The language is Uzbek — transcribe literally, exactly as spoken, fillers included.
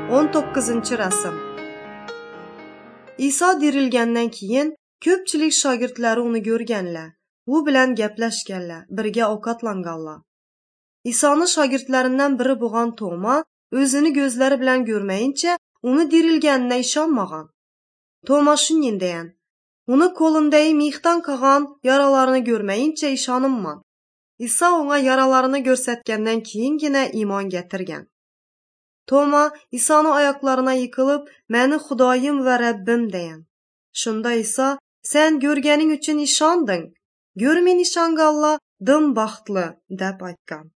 o'n to'qqizinchi rasm. İsa dirilgandan keyin ko'pchilik shogirdlari uni ko'rganlar. U bilan gaplashganlar, birga ovqatlanganlar. İsa'nın shogirdlaridan biri bo'lgan Toma o'zini ko'zlari bilan ko'rmayincha uni dirilganına ishonmagan. Toma shunday degan: "Uni qo'limdagi mixdan qolgan yaralarını ko'rmayincha ishonimman." İsa ona yaralarını ko'rsatgandan keyingina iymon keltirgan. Toma İsa'nın oyoqlarına yiqilib, "Meni Xudoyim va Rabbim" degan. Shunda İsa: "Sen ko'rganing uchun ishonding. Ko'rmay ishonganlar dim baxtli" deb aytgan.